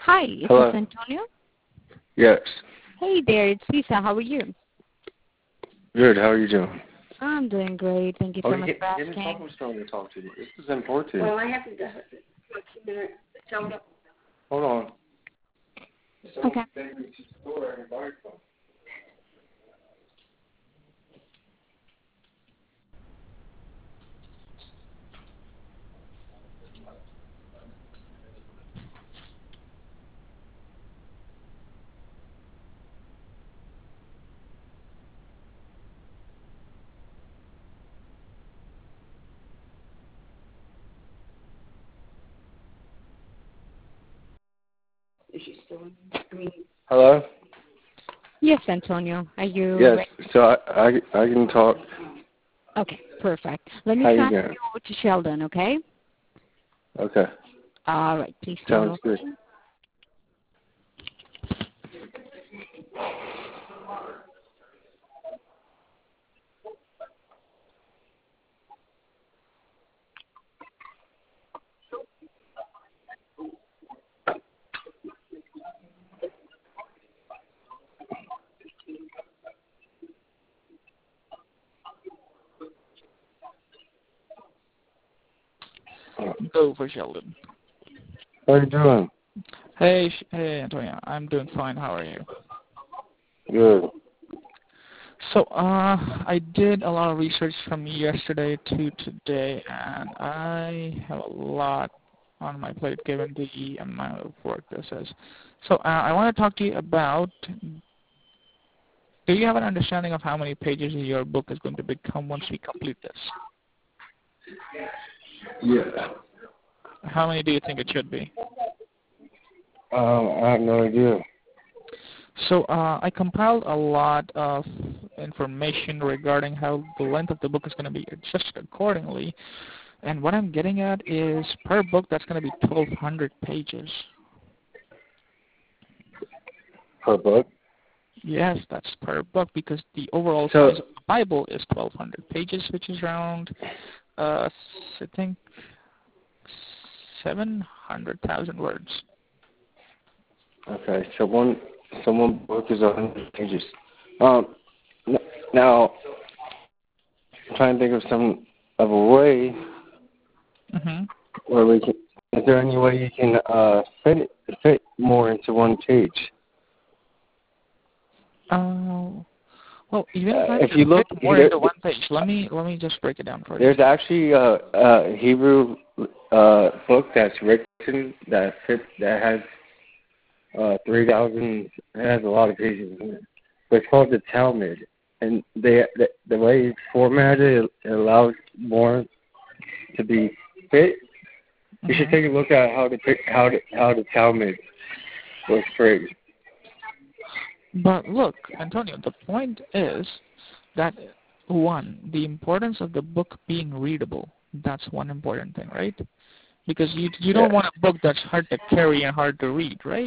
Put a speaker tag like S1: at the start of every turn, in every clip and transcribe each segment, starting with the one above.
S1: Hi, is this
S2: Hello.
S1: Antonio?
S2: Yes.
S1: Hey there, it's Lisa. How are you?
S2: Good. How are you doing?
S1: I'm doing great. Thank you so much for
S2: Get in
S1: asking.
S2: trouble trying to talk to you. This is important.
S3: Well, I have to tell them.
S2: Hold on.
S1: Okay.
S3: Is she still in? I mean,
S2: Hello.
S1: Yes, Antonio. Are you
S2: Yes.
S1: ready?
S2: So I can talk.
S1: Okay, perfect. Let me
S2: How you
S1: transfer
S2: doing?
S1: you over to Sheldon, okay?
S2: Okay.
S1: All right, please stay on
S2: Sounds
S1: the
S2: good.
S1: line.
S4: Go for Sheldon.
S2: How you doing?
S4: Hey, Antonio. I'm doing fine. How are you?
S2: Good.
S4: So, I did a lot of research from yesterday to today, and I have a lot on my plate given the amount of work this is. So, I want to talk to you about, do you have an understanding of how many pages your book is going to become once we complete this?
S2: Yeah.
S4: How many do you think it should be?
S2: I have no idea.
S4: So I compiled a lot of information regarding how the length of the book is going to be adjusted accordingly. And what I'm getting at is per book that's going to be 1,200 pages.
S2: Per book.
S4: Yes, that's per book because the overall
S2: So
S4: size of the Bible is 1,200 pages, which is around, I think, 700,000 words.
S2: okay. So one book is 100 pages. Now I'm trying to think of some of a way
S4: Mm-hmm.
S2: where we can. Is there any way you can fit more into one page?
S4: Well, even if I
S2: If you
S4: fit
S2: look,
S4: more into one page, let me just break it down for you.
S2: there's actually a Hebrew book that's written that has 3,000. It has a lot of pages in it. But it's called the Talmud, and the way it's formatted, it allows more to be fit. You should take a look at how the Talmud was phrased.
S4: But look, Antonio, the point is that, one, the importance of the book being readable. That's one important thing, right? Because you don't want a book that's hard to carry and hard to read, right?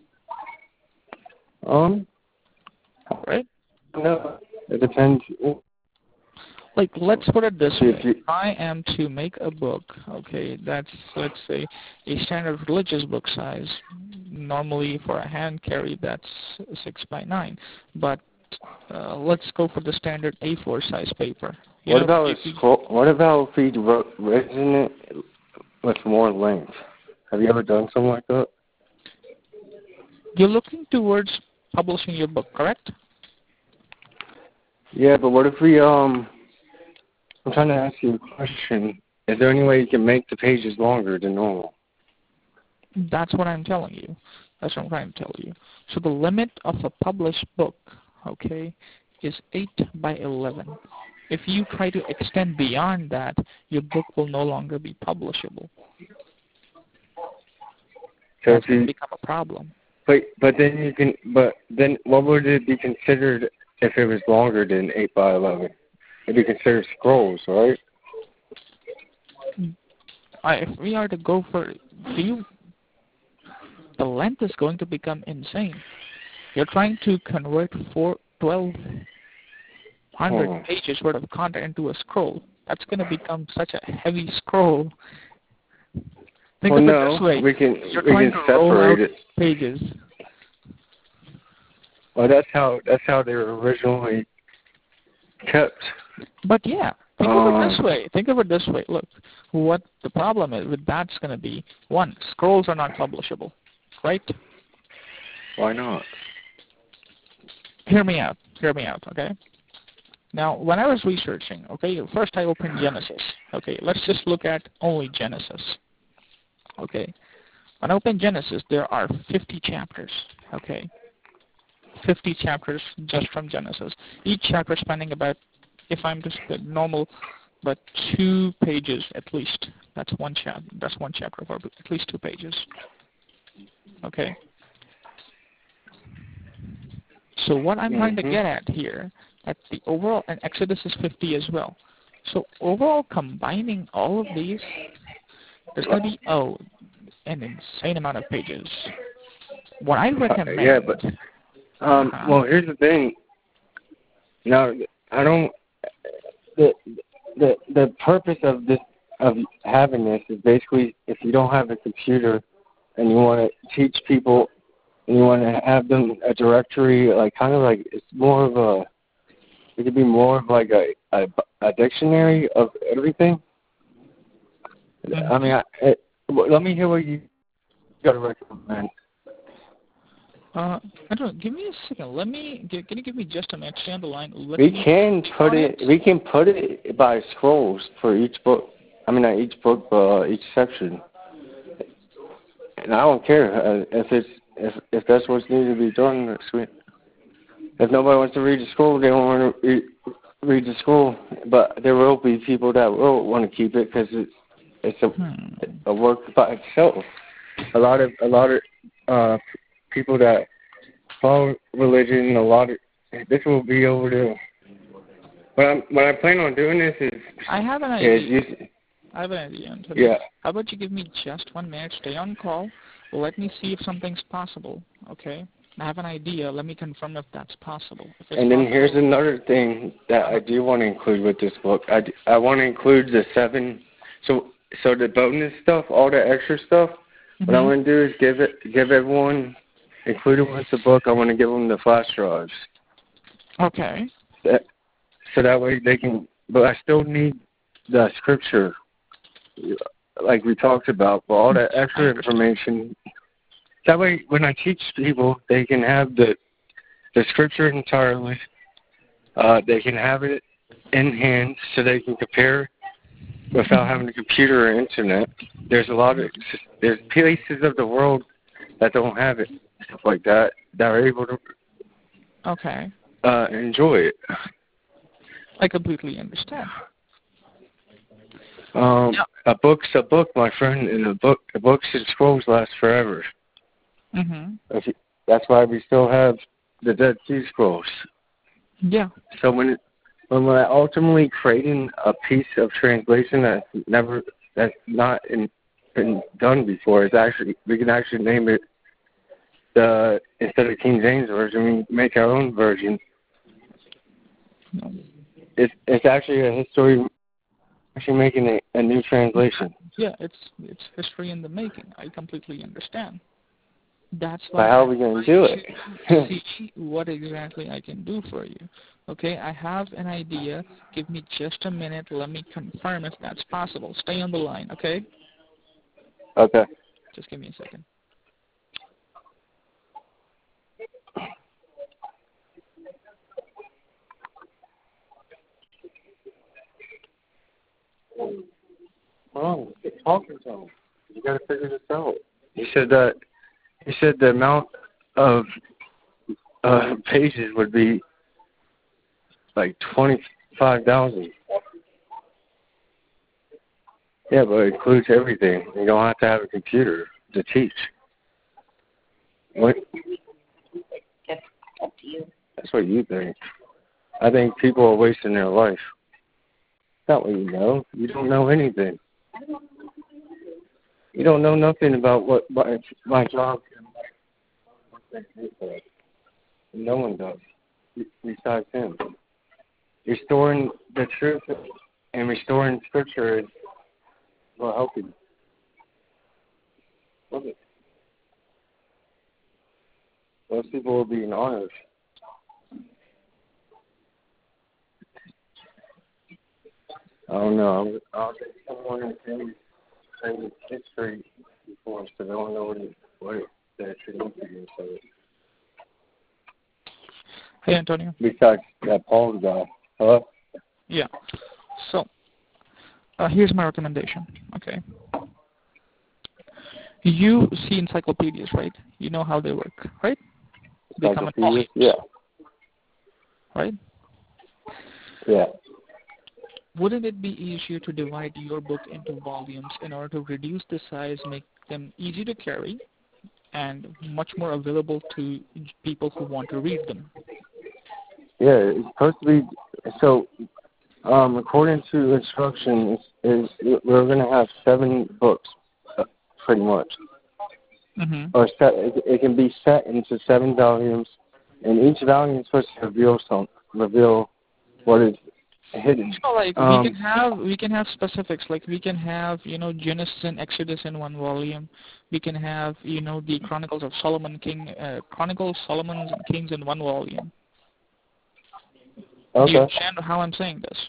S4: Right?
S2: No, it depends.
S4: Like, let's put it this
S2: If
S4: way.
S2: you,
S4: If I am to make a book, okay, that's, let's say, a standard religious book size. Normally, for a hand carry, that's 6 by 9. But let's go for the standard A4 size paper.
S2: what about if we written it with more length? Have you ever done something like that?
S4: You're looking towards publishing your book, correct?
S2: Yeah, but what if we I'm trying to ask you a question. Is there any way you can make the pages longer than normal?
S4: That's what I'm telling you. That's what I'm trying to tell you. So the limit of a published book, okay, is 8 by 11. If you try to extend beyond that, your book will no longer be publishable.
S2: So
S4: That's
S2: if
S4: going to
S2: you,
S4: become a problem.
S2: but then what would it be considered if it was longer than 8 by 11? It'd be considered scrolls, right?
S4: If we are to go for the length is going to become insane. You're trying to convert 1,200 pages worth of content into a scroll. That's going to become such a heavy scroll. Think
S2: well,
S4: of
S2: no,
S4: it this way.
S2: we can
S4: You're trying to roll
S2: separate
S4: out
S2: it.
S4: pages.
S2: Well, that's how they were originally kept.
S4: But yeah, think of it this way. Think of it this way. Look, what the problem is with that's going to be, one, scrolls are not publishable, right?
S2: Why not?
S4: Hear me out, okay? Now, when I was researching, okay, first I opened Genesis. Okay, let's just look at only Genesis. Okay, when I open Genesis, there are 50 chapters, okay? 50 chapters just from Genesis. Each chapter spanning about, if I'm just the normal, but 2 pages at least. That's one chapter for at least 2 pages. Okay. So what I'm trying to get at here, that the overall, and Exodus is 50 as well. So overall, combining all of these, there's going to be an insane amount of pages. What I recommend.
S2: Yeah, but well, here's the thing. Now, I don't. The purpose of having this is basically if you don't have a computer and you want to teach people and you want to have them a directory, like kind of like it's more of a. It could be more of like a dictionary of everything.
S4: Mm-hmm.
S2: I mean, let me hear what you got to recommend.
S4: I don't know. Give me a second. Can you give me just a minute? Stay on the line.
S2: We can put it by scrolls for each book. I mean, not each book, but each section. And I don't care if that's what's needed to be done. That's sweet. If nobody wants to read the scroll, they don't want to read the scroll. But there will be people that will want to keep it because it's a work by itself. A lot of people that follow religion, this will be over there. What I plan on doing this is.
S4: I have an idea. Antonio.
S2: Yeah.
S4: How about you give me just 1 minute? Stay on call. Let me see if something's possible. Okay. I have an idea. Let me confirm if that's possible.
S2: And then here's another thing that I do want to include with this book. I want to include the 7. So the bonus stuff, all the extra stuff. Mm-hmm. What I want to do is give everyone, including with the book, I want to give them the flash drives.
S4: Okay.
S2: So that way they can. But I still need the scripture, like we talked about, but all that extra information. That way, when I teach people, they can have the scripture entirely. They can have it in hand, so they can compare without having a computer or internet. There's places of the world that don't have it, stuff like that are able to enjoy it.
S4: I completely understand.
S2: A book's a book, my friend, and the books and scrolls last forever.
S4: Mm-hmm.
S2: That's why we still have the Dead Sea Scrolls.
S4: Yeah.
S2: So when we're ultimately creating a piece of translation that's not been done before, we can actually name it instead of King James version, we make our own version.
S4: No.
S2: It's actually a history. Actually making a new translation.
S4: Yeah, it's history in the making. I completely understand. That's why.
S2: But how are we going to do it?
S4: See what exactly I can do for you. Okay, I have an idea. Give me just a minute. Let me confirm if that's possible. Stay on the line, okay?
S2: Okay.
S4: Just give me a second.
S2: Oh, it's talking to him. You got to figure this out. He said the amount of pages would be like 25,000. Yeah, but it includes everything. You don't have to have a computer to teach. What?
S3: That's up to you.
S2: That's what you think. I think people are wasting their life. That's not what you know. You don't know anything. You don't know nothing about what my job is. No one does, besides him. Restoring the truth and restoring Scripture will help you. Okay. Most people will be honored. I don't know. I'll get someone in the family history before, so they don't know what that should look like. So,
S4: Hey, Antonio.
S2: besides that Paul guy. Hello?
S4: Yeah. So, here's my recommendation. Okay. You see encyclopedias, right? You know how they work, right? They come in volumes.
S2: Yeah.
S4: Right?
S2: Yeah.
S4: Wouldn't it be easier to divide your book into volumes in order to reduce the size, make them easy to carry, and much more available to people who want to read them?
S2: Yeah, it's supposed to be. So, according to instructions, we're going to have 7 books, pretty much.
S4: Mm-hmm.
S2: Or it can be set into 7 volumes, and each volume is supposed to reveal what is hidden.
S4: So, like, we can have specifics, like we can have, Genesis and Exodus in one volume. We can have, the Chronicles of Solomon Solomon's and Kings in one volume.
S2: Okay.
S4: Do you understand how I'm saying this?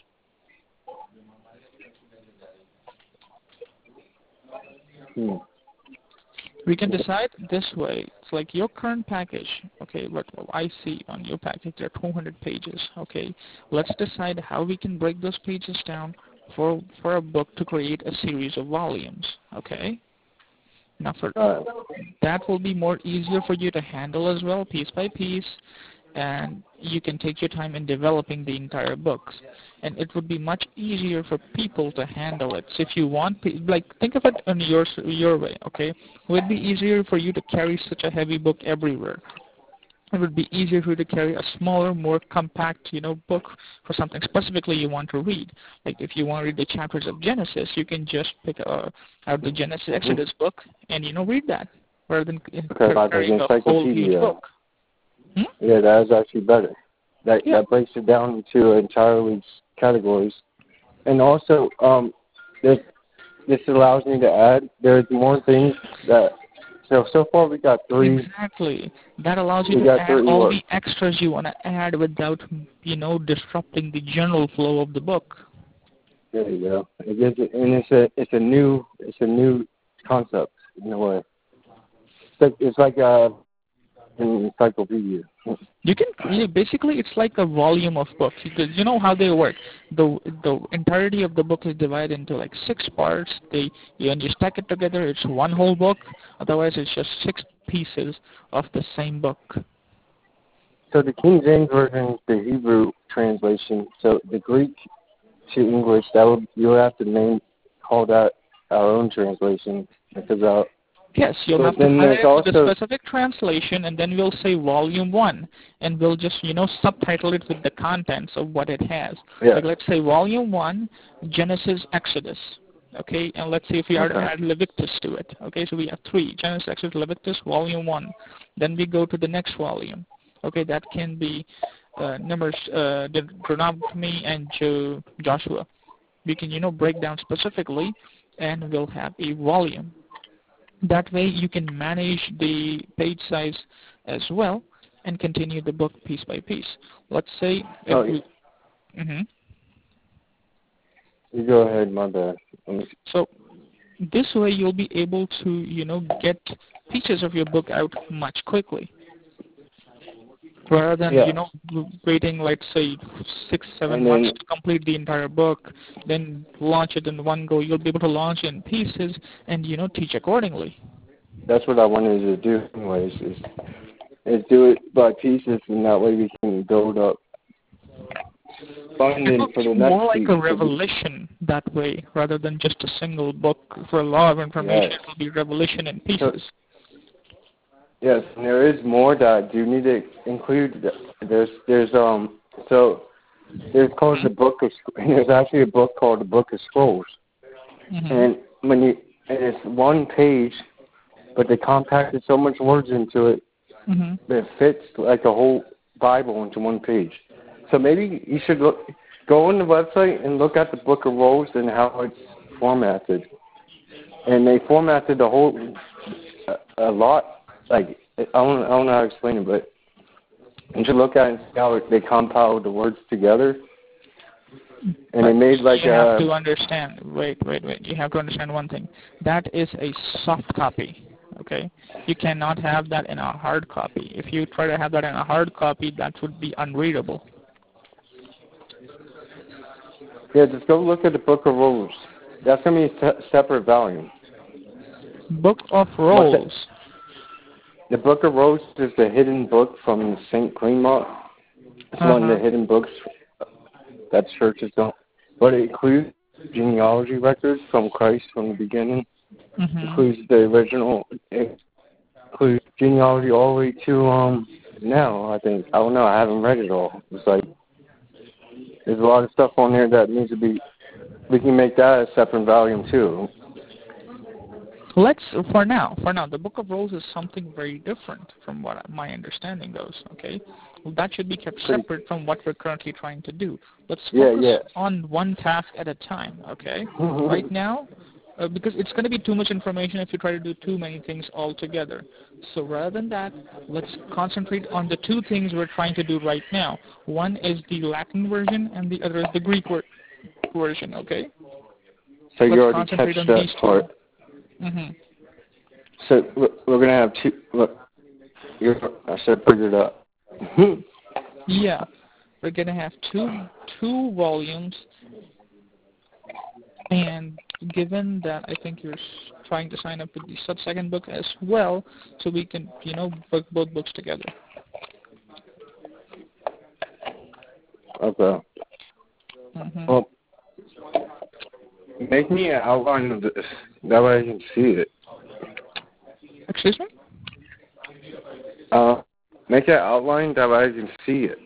S4: We can decide this way. It's like your current package, okay, what I see on your package, there are 200 pages, okay. Let's decide how we can break those pages down for a book to create a series of volumes, okay. Now, that will be more easier for you to handle as well, piece by piece, and you can take your time in developing the entire books. And it would be much easier for people to handle it. So if you want, like, think of it in your way, okay? It would be easier for you to carry such a heavy book everywhere. It would be easier for you to carry a smaller, more compact, book for something specifically you want to read. Like if you want to read the chapters of Genesis, you can just pick out the Genesis Exodus book and, read that, rather than carrying a whole huge book.
S2: Yeah, that is actually better. That breaks it down into entirely categories. And also, this allows me to add, there's more things that, so far we got 3.
S4: Exactly. That allows you to add all the extras you want to add without, disrupting the general flow of the book.
S2: There you go. It's a new concept in a way. It's like an encyclopedia.
S4: You can basically, it's like a volume of books, because you know how they work. The entirety of the book is divided into like 6 parts. When you stack it together, it's one whole book. Otherwise, it's just 6 pieces of the same book.
S2: So the King James version, the Hebrew translation. So the Greek to English, you'll have to call that our own translation, because
S4: yes, you'll have to highlight the specific translation, and then we'll say Volume 1, and we'll just, subtitle it with the contents of what it has.
S2: Yeah.
S4: Like, let's say Volume 1, Genesis, Exodus. Okay, and let's see if we are to add Leviticus to it. Okay, so we have 3, Genesis, Exodus, Leviticus, Volume 1. Then we go to the next volume. Okay, that can be Numbers, Deuteronomy, and Joshua. We can, break down specifically, and we'll have a volume. That way you can manage the page size as well and continue the book piece by piece. Let's say if
S2: You go ahead, my bad.
S4: So this way you'll be able to, get pieces of your book out much quickly. Rather than, waiting, let's say, 6-7 months to complete the entire book, then launch it in one go. You'll be able to launch in pieces and, teach accordingly.
S2: That's what I wanted to do anyways, is do it by pieces, and that way we can build up funding for the next
S4: more like
S2: piece.
S4: A revelation that way, rather than just a single book. For a lot of information, it will be revelation in pieces.
S2: Yes, and there is more that I do need to include. There's called the book of. There's actually a book called the Book of Scrolls, and it's one page, but they compacted so much words into it that it fits like a whole Bible into one page. So maybe you should go on the website and look at the Book of Rolls and how it's formatted. And they formatted the whole a lot. Like I don't know how to explain it, but you should look at it and see how they compiled the words together. And they made like
S4: you have to understand. Wait. You have to understand one thing. That is a soft copy. Okay. You cannot have that in a hard copy. If you try to have that in a hard copy, that would be unreadable.
S2: Yeah, just go look at the Book of Rolls. That's gonna be a separate volume.
S4: Book of Rolls.
S2: The Book of Rolls is the hidden book from St. Clement. It's one of the hidden books that churches don't. But it includes genealogy records from Christ from the beginning. Includes the original. It includes genealogy all the way to now. I think. I don't know. I haven't read it all. It's like there's a lot of stuff on there that needs to be. We can make that a separate volume too.
S4: Let's for now. The Book of Rolls is something very different from what my understanding goes. Okay, well, that should be kept separate from what we're currently trying to do. Let's focus on one task at a time. Okay, right now, because it's going to be too much information if you try to do too many things all together. So rather than that, let's concentrate on the two things we're trying to do right now. One is the Latin version, and the other is the Greek version. Okay.
S2: So you already touched that part. So we're going to have two. Look, I said put it up.
S4: Yeah, we're going to have two volumes, and given that I think you're trying to sign up with the subsecond book as well, so we can book both books together.
S2: Okay. Well, make me an outline of this. That way I can see it.
S4: Excuse me?
S2: Make an outline. That way I can see it.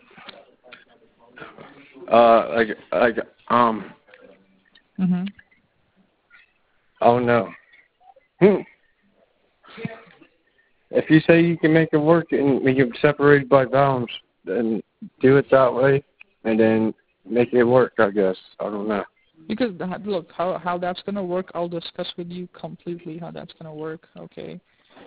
S2: Oh no. If you say you can make it work and we can separate it by volumes, then do it that way, and then make it work. I guess I don't know.
S4: Because look, how that's gonna work, I'll discuss with you completely how that's gonna work. Okay.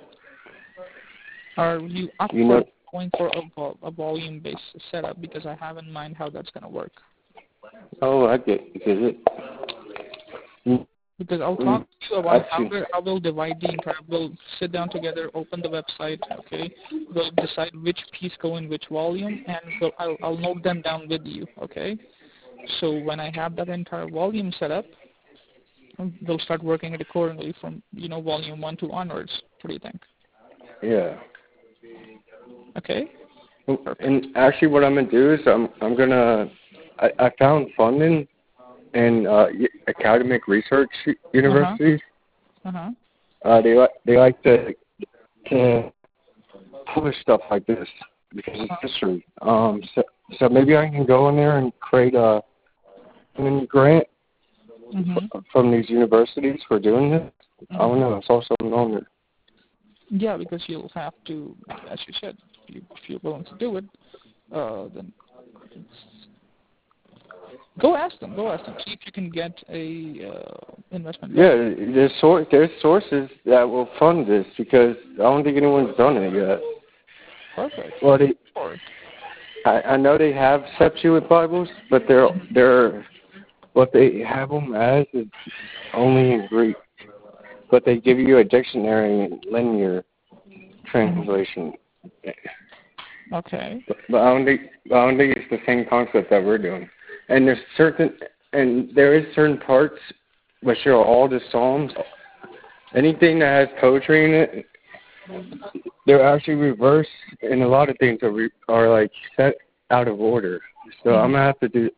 S4: Are you up for going for a volume-based setup? Because I have in mind how that's gonna work.
S2: Oh, I get it.
S4: Because I'll talk to you about how we'll divide the entire. We'll sit down together, open the website. Okay. We'll decide which piece go in which volume, and I'll note them down with you. Okay. So when I have that entire volume set up, we'll start working it accordingly from volume 1 to onwards. What do you think?
S2: Yeah.
S4: Okay.
S2: Perfect. And actually, what I'm gonna do is I'm gonna I found funding in academic research universities. They like to publish stuff like this because it's history. So maybe I can go in there and create a grant from these universities for doing this. I don't know. It's also on there.
S4: Yeah, because you'll have to, as you said, if you're willing to do it, then go ask them. See if you can get a investment.
S2: Yeah, there's sources that will fund this because I don't think anyone's done it yet.
S4: Perfect.
S2: Well, I know they have Septuagint Bibles, but they're what they have them as is only in Greek. But they give you a dictionary and linear translation.
S4: Okay.
S2: But I don't think it's the same concept that we're doing. And there is certain parts which are all the Psalms. Anything that has poetry in it, they're actually reversed, and a lot of things are like set out of order. So I'm gonna have to do.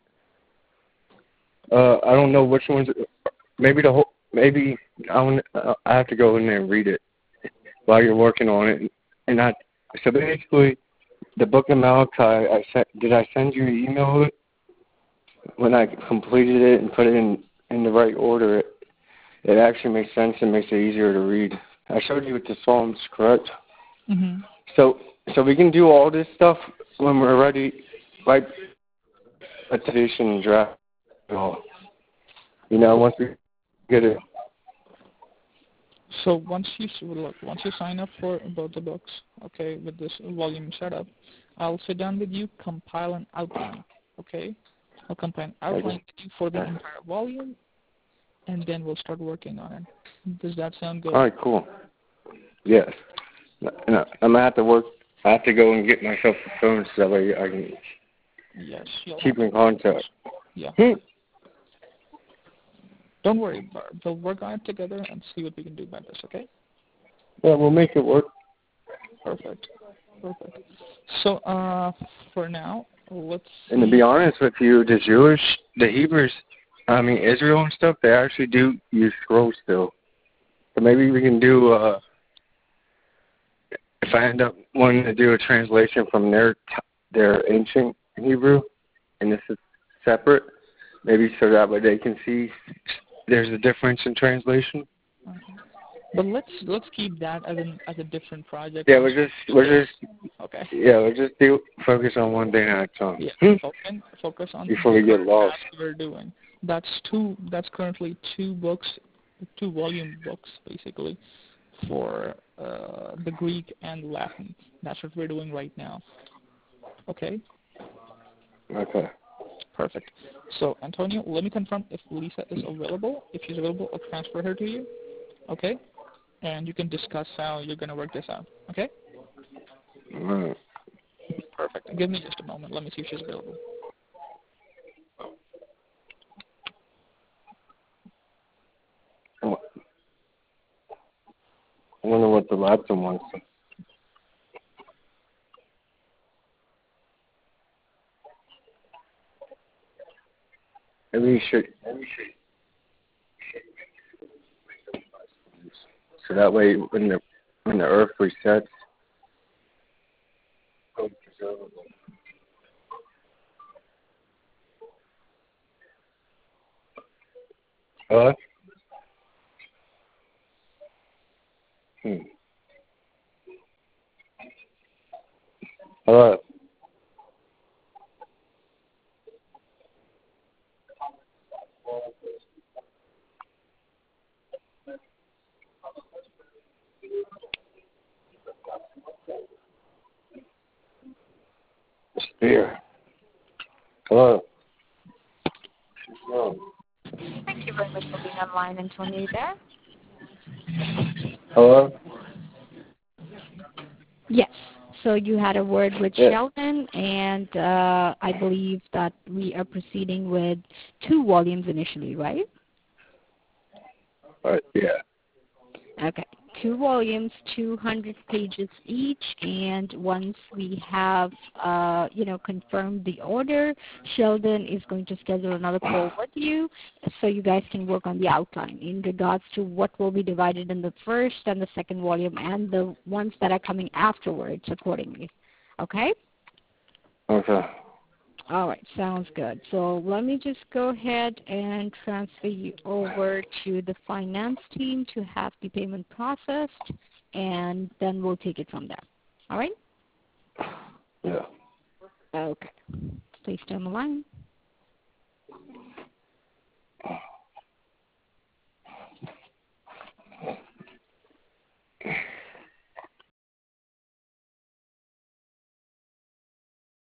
S2: I don't know which ones. Maybe the whole. Maybe I have to go in there and read it while you're working on it. So basically, the Book of Malachi. Did I send you an email with it? When I completed it and put it in the right order, it actually makes sense and makes it easier to read. I showed you with the Psalms, correct? So we can do all this stuff when we're ready, right? Edition and draft. Once we get it.
S4: So once you sign up for both the books, okay, with this volume setup, I'll sit down with you, compile an outline, okay? I'll compile an outline for the entire volume, and then we'll start working on it. Does that sound good?
S2: All right, cool. Yes. No, I'm gonna have to work. I have to go and get myself a phone so that way I can keep in contact.
S4: Yeah. Don't worry, Barb. We'll work on it together and see what we can do about this, okay?
S2: Yeah, we'll make it work.
S4: Perfect. So, for now, let's see.
S2: And to be honest with you, the Hebrews, Israel and stuff, they actually do use scrolls still. So maybe we can do, if I end up wanting to do a translation from their ancient Hebrew, and this is separate, maybe so that way they can see there's a difference in translation.
S4: But let's keep that as a different project.
S2: Yeah, we're just
S4: okay.
S2: Yeah, we'll just focus on one thing at a time.
S4: Yeah, focus on
S2: before we get lost.
S4: We're doing. That's currently two volume books basically for the Greek and Latin. That's what we're doing right now. Okay.
S2: Okay.
S4: Perfect. So Antonio, let me confirm if Lisa is available. If she's available, I'll transfer her to you. Okay. And you can discuss how you're going to work this out. Okay?
S2: All right.
S4: Perfect. Give me just a moment. Let me see if she's available.
S2: I wonder what the laptop wants. Maybe you should. So that way, when the Earth resets. Hello? Hello? Here. Hello?
S1: Thank you very much for being online, Antonio. There?
S2: Hello?
S1: Yes. So you had a word with Sheldon, and I believe that we are proceeding with 2 volumes initially, right?
S2: Yeah.
S1: Okay. 2 volumes, 200 pages each, and once we have, confirmed the order, Sheldon is going to schedule another call with you so you guys can work on the outline in regards to what will be divided in the first and the second volume and the ones that are coming afterwards accordingly. Okay?
S2: Okay.
S1: All right, sounds good. So let me just go ahead and transfer you over to the finance team to have the payment processed, and then we'll take it from there. All right?
S2: Yeah.
S1: Okay. Please stay on the line.